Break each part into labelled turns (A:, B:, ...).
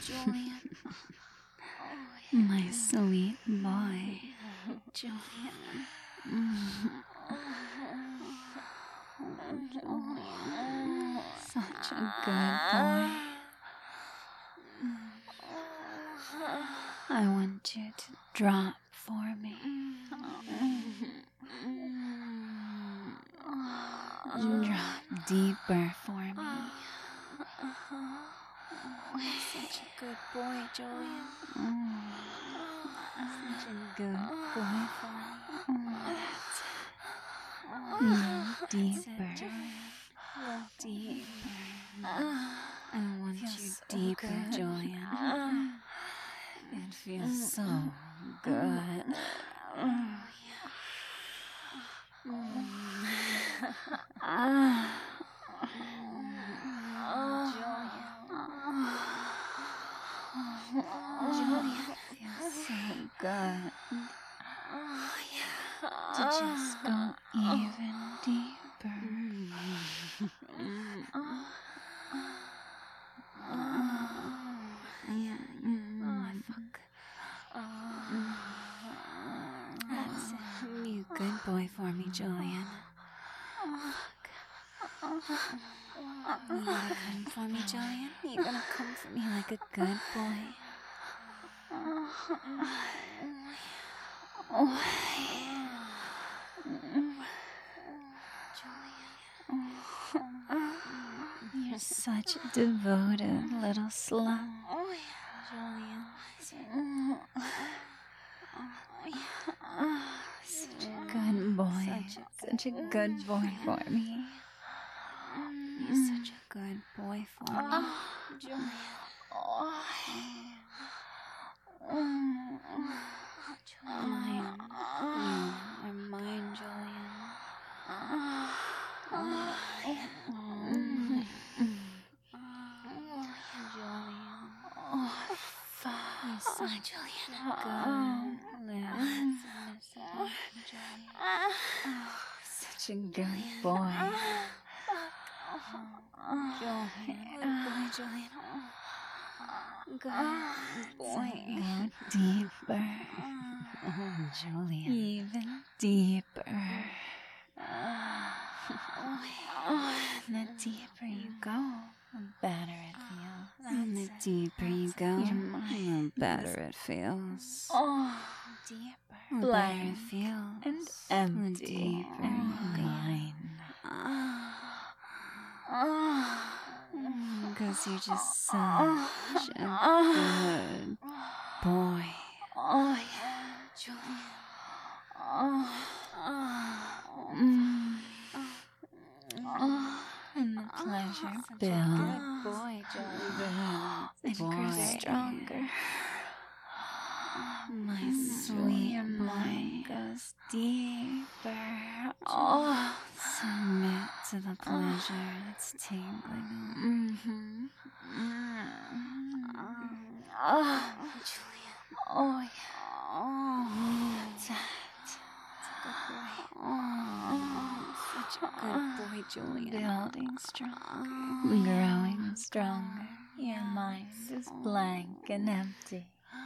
A: Julian.
B: My sweet boy.
A: Julian.
B: Such a good boy. I want you to drop for me. Drop deeper for me.
A: Such a good boy, Julian.
B: Such a good boy for me. Deeper. Deeper. I want you
A: so
B: deeper,
A: good.
B: Julian. It feels so good.
A: Julian.
B: Feels so good. To just go even deeper. That's it. You good boy for me, Julian. You gonna come for me, Julian? You gonna come for me like a good boy? You're such a devoted little slut.
A: Julian.
B: Such a good boy. Such a good boy for me. You're such a good boy for me.
A: Julian.
B: Mine. You are mine, Julian. You're such a such a good boy.
A: Julian.
B: Good boy. Go deeper. Julian. Even deeper. The deeper you go, the better it feels. And the deeper you go, the better it feels.
A: Deeper.
B: The better it feels.
A: And
B: empty. The deeper you go. Because you're just such a good boy.
A: Julian.
B: And the pleasure
A: Good
B: builds.
A: boy, Julian.
B: It grows stronger. My sweet boy goes deeper. Submit to the pleasure that's tingling.
A: Julian.
B: That's it.
A: Such a good boy, Julian.
B: Building stronger. Growing stronger. Your mind is blank and empty.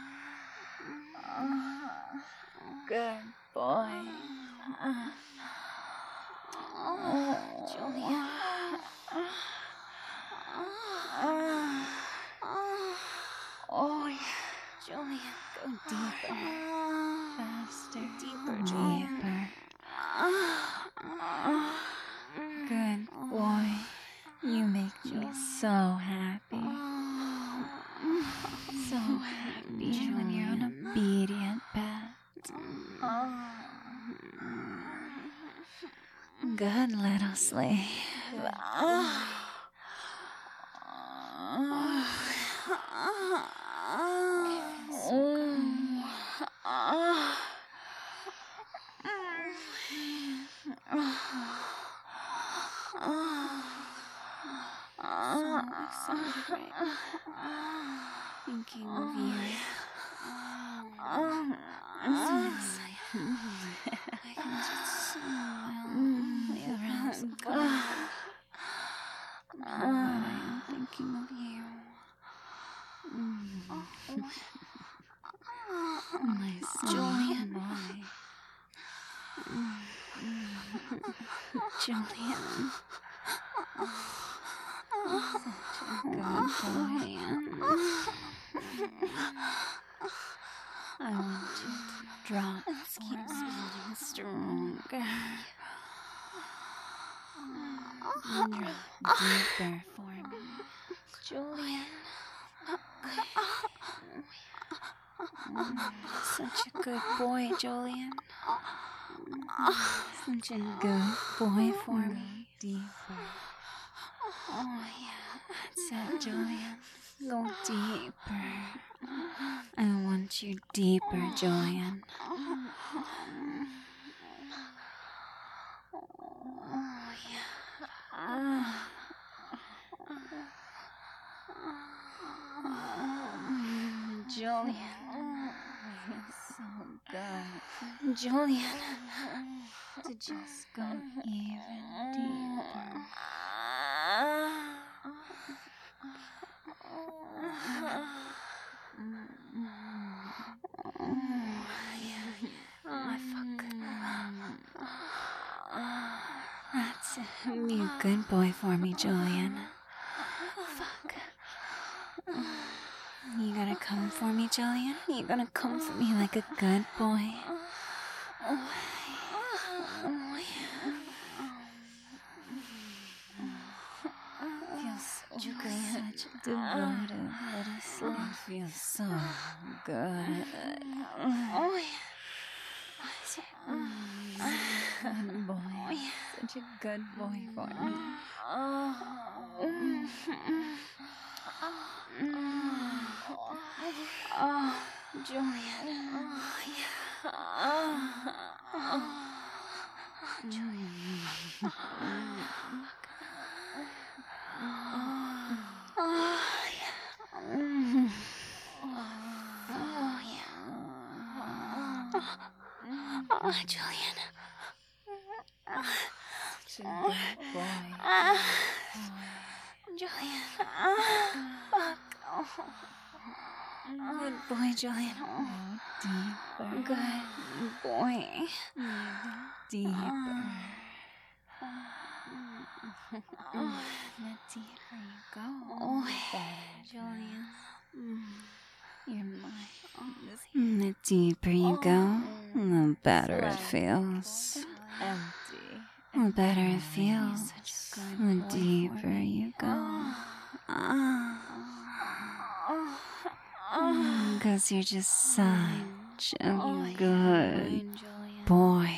B: Good boy.
A: Julian. Julian.
B: Go deeper. Faster.
A: Deeper, Julian.
B: Deeper. Good boy. You make me so happy. So happy when you're an obedient pet. Good little slave.
A: So great. Thinking of you. I'm so excited. I can just smell the arousal coming. I'm thinking of you.
B: My Julian boy. Julian. Such a good boy. I want you to drop
A: Let's keep
B: for me.
A: getting stronger.
B: Drop deeper for me.
A: Julian.
B: Such a good boy, Julian. Such a good boy for me. Deeper. Oh, yeah. That's it, Julian. Go deeper. I want you deeper, Julian. Julian. So good. Julian. To just go even deeper. That's it. Be a good boy for me, Julian. Fuck. You gonna come for me, Julian? You gonna come for me like a good boy? Feels so good. Such a devoted little sleep. Feels so good. Good boy. Such a good boy for me. Julian. Julian. Such a good boy. Julian. Fuck. Good boy, Julian. Deeper. Good boy. Deeper. The deeper you go, better, Julian. You're mine. The deeper you go, the better it feels. Empty. The better it feels. The deeper you go. 'Cause you're just such a good boy.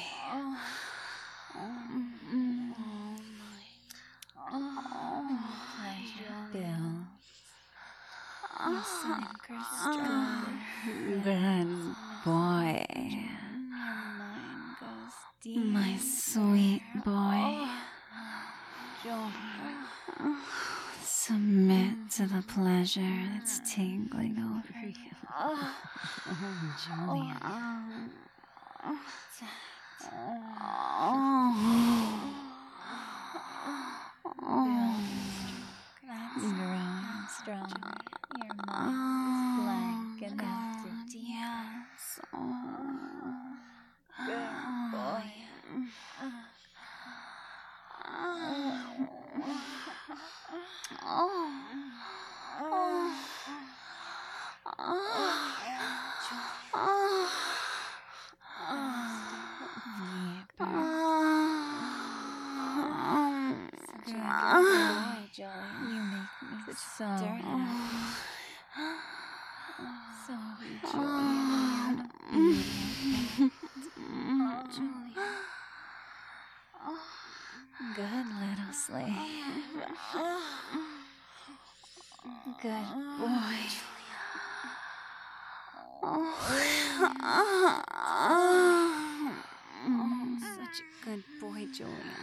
B: Pleasure builds. Your sun grows stronger. Good boy. My sweet boy. Submit to the pleasure that's tingling over you. Julian. Growing stronger. Your mind is blank and empty. Yes. Good boy. You make me so happy. So Julian. Julian. Good little slave. Good boy. Such a good boy, Julian.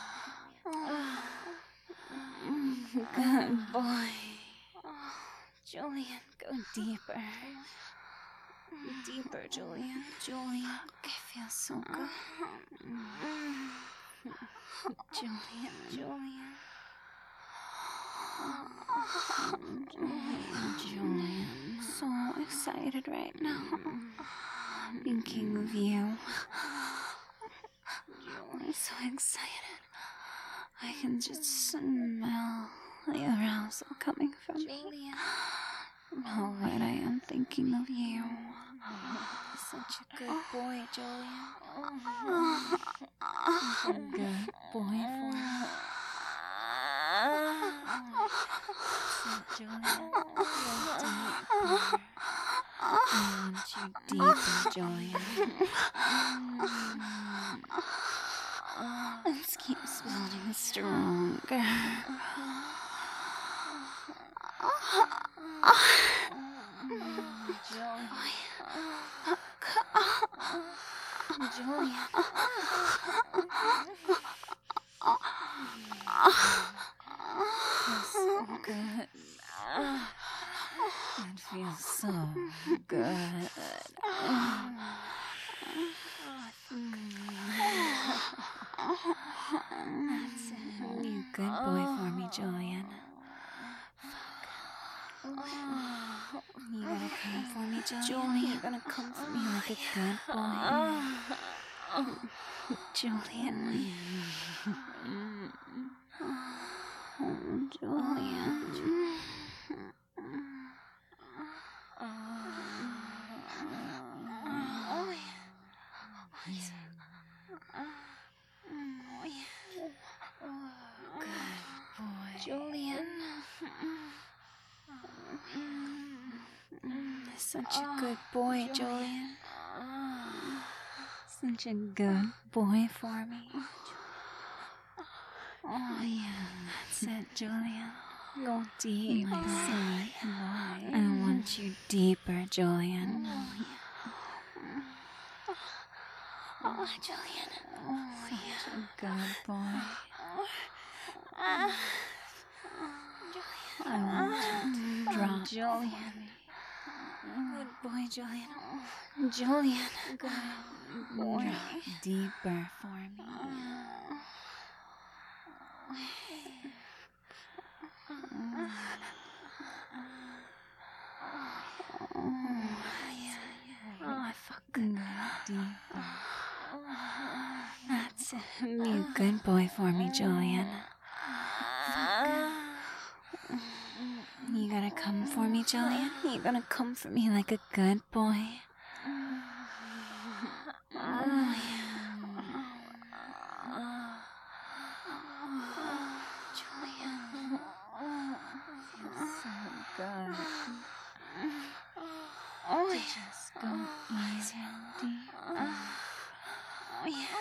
B: Good boy. Julian, go deeper. Deeper, Julian. Julian, I feel so good. Julian, Julian. Julian, so excited right now. Thinking of you. I'm so excited. I can just smell the arousal coming from Julian. How right I am thinking of you. Such a good boy, Julian. Such a good boy for me. Julian, I want you deeper, Julian. Let's keep building stronger. Julian. Feels so good. It feels so good. That's it. You good boy for me, Julian. You gonna come for me, Julian? You gonna come for me like a good boy? Julian. Julian. Julian. Such a good boy, Julian. Such a good boy for me. Oh, yeah, that's it, Julian. Go deep, my son. I want you deeper, Julian. Oh, Julian. Oh, such a good boy. I want you to drop Julian. Good boy, Julian. Julian. Good boy. Drop deeper for me. Oh, fucking deeper. That's it. You good boy for me, Julian. You gonna come for me, Julian? You gonna come for me like a good boy? Oh, yeah. Julian. Feels so good. Oh, yeah. Just go easy and deep. Oh, yeah.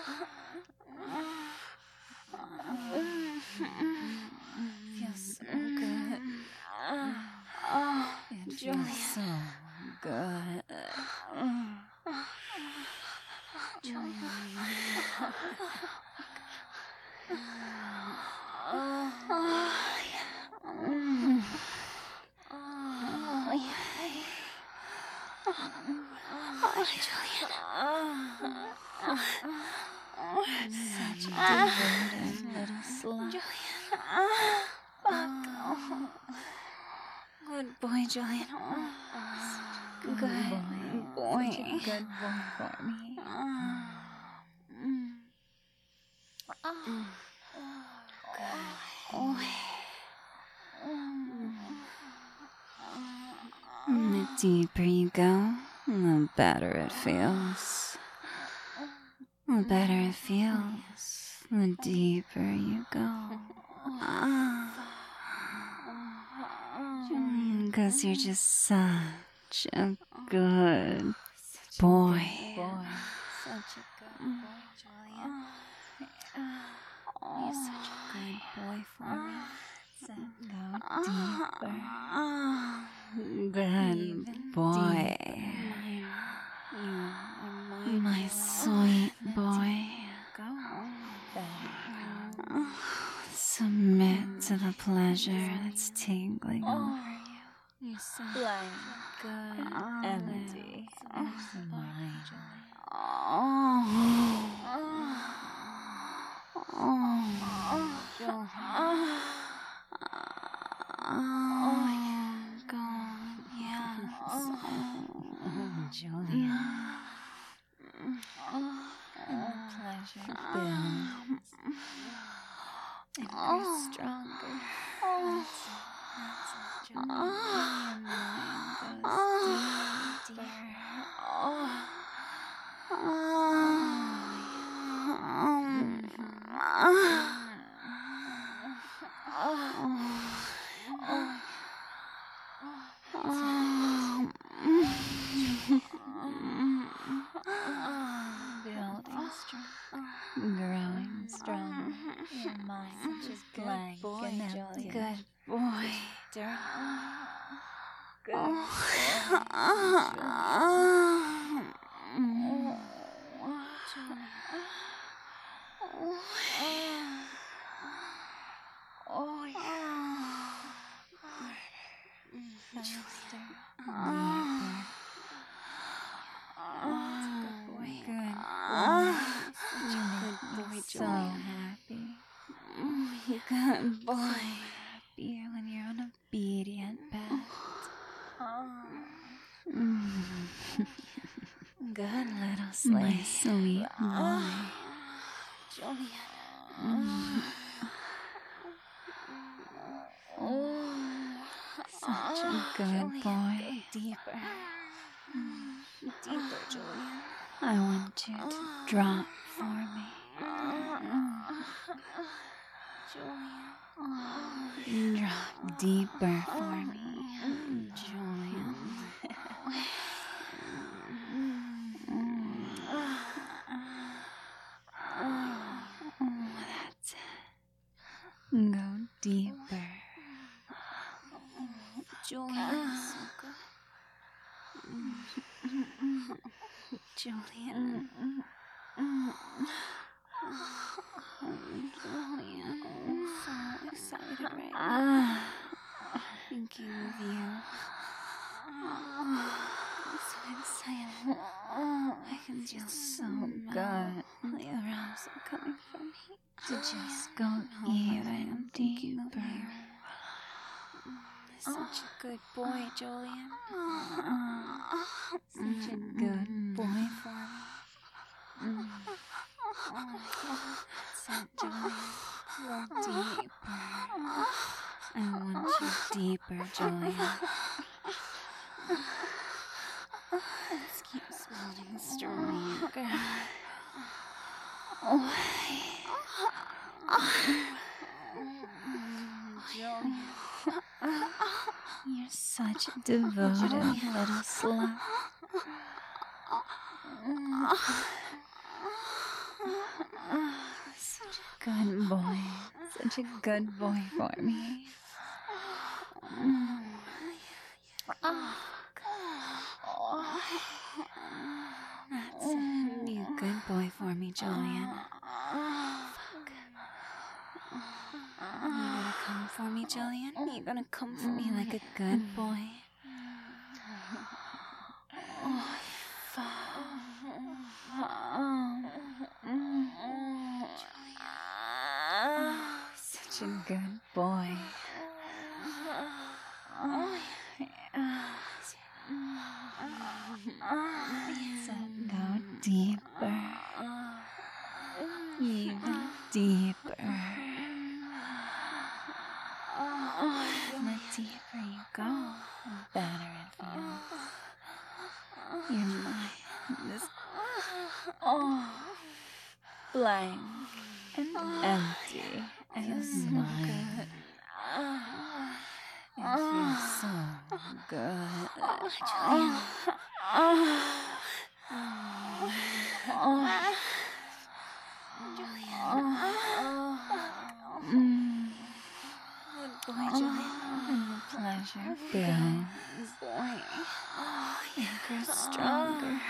B: Feels so good. It feels so good. Such a devoted little slut. Good boy, Julian. Good boy. Such a good boy for me. The deeper you go, the better it feels. The better it feels, the deeper you go. Because you're just such a good boy. Such a good boy, Julian. You're such a good boy for me. Go deeper. Good boy. My sweet boy. Submit to the pleasure that's tingling over you. You're so
A: blank,
B: good,
A: empty.
B: There's the mind. Julian. Pleasure builds and grows stronger. That's Julian. Your mind goes deeper. Building strong, growing strong. Your mind is blank and empty.
A: Good boy.
B: Dirty. Good So happy.
A: Good boy.
B: Happier when you're on obedient pet. Good little slave. My sweet boy.
A: Julian.
B: Such a good boy.
A: Deeper. Deeper, Julian.
B: I want you to drop for me.
A: Julian.
B: Drop deeper for me, Julian. That's it. Go deeper.
A: Julian.
B: Julian.
A: Julian. I'm so excited right now.
B: Thinking of you.
A: I'm so excited. I can feel
B: So good.
A: the arousal coming from me.
B: To just go even deeper.
A: Such a good boy, Julian.
B: Such a good boy for me. So Julian, go deeper. I want you deeper, Julian.
A: Let's keep swelling stronger. Julian.
B: You're such a devoted little slut. Such a good boy. Such a good boy for me. That's it. Be a good boy for me, Julian. You gonna come for me, Julian? You gonna come for me like a good boy? Such a good boy. So go deeper. Even deeper. The deeper you go, the better it feels. Your mind is blank and empty and mine. It feels so good.
A: Good boy, Julian.
B: And the pleasure builds and grows stronger.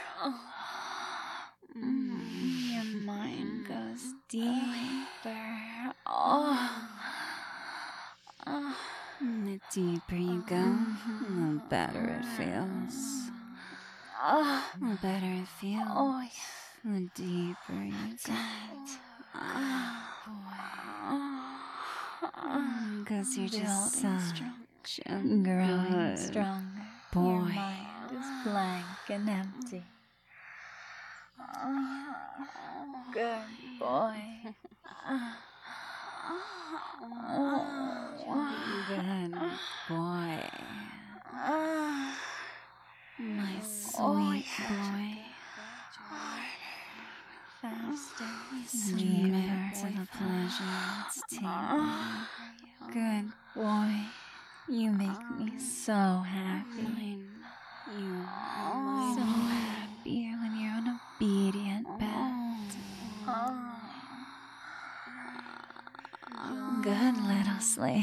B: Your mind goes deeper. The deeper you go, the better it feels. The better it feels.
A: Oh, yeah.
B: The deeper you go. Because you're just such a growing
A: stronger.
B: boy.
A: Your mind is blank and empty. Good boy.
B: Good boy. My sweet boy.
A: Faster.
B: Lean into the pleasure it's tingling. Good boy. You make me so happy. So happy when you're an obedient pet. Good little slave.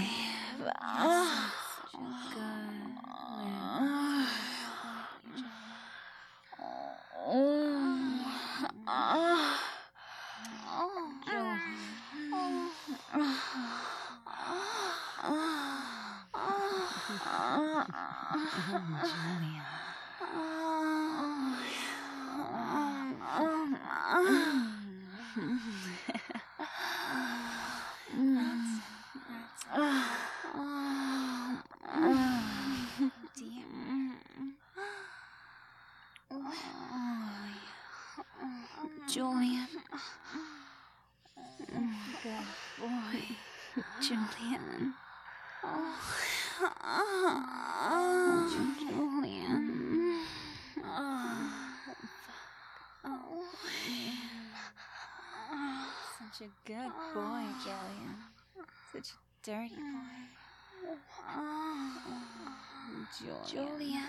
B: Julian. Good boy. Julian. Julian. Such a good boy, Julian. Such a dirty boy. Julian.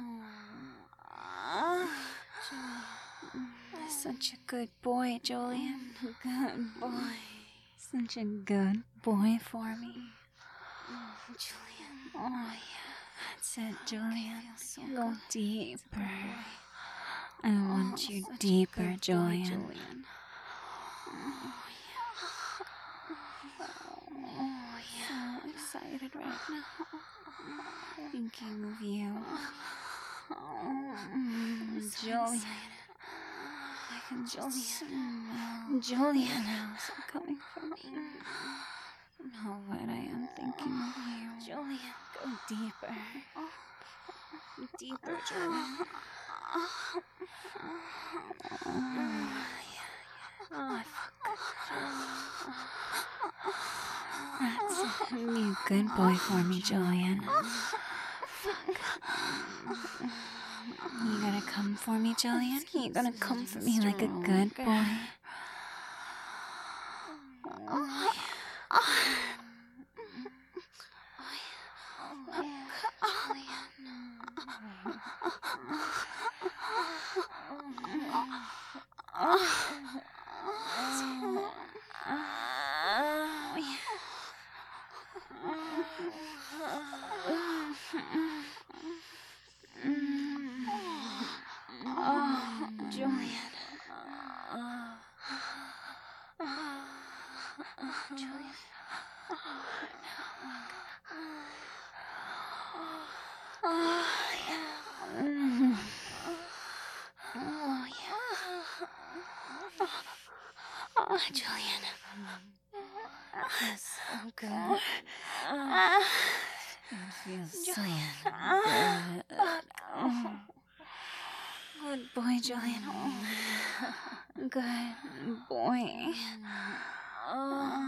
B: Such a good boy, Julian. Good boy. Such a good boy for me. Julian. Oh, yeah. That's it, Julian. Go deeper. I want you deeper, Julian. So excited right now. Thinking of you. Julian. I can just smell Julian house coming from me. How wet I am thinking of you. Julian, go deeper. Deeper, Julian. That's it. You good boy for me, Julian. You gonna come for me, Julian? You gonna come for me like a good boy? Oh, Julian. That's so good. It feels so good. Good boy, Julian. Good boy.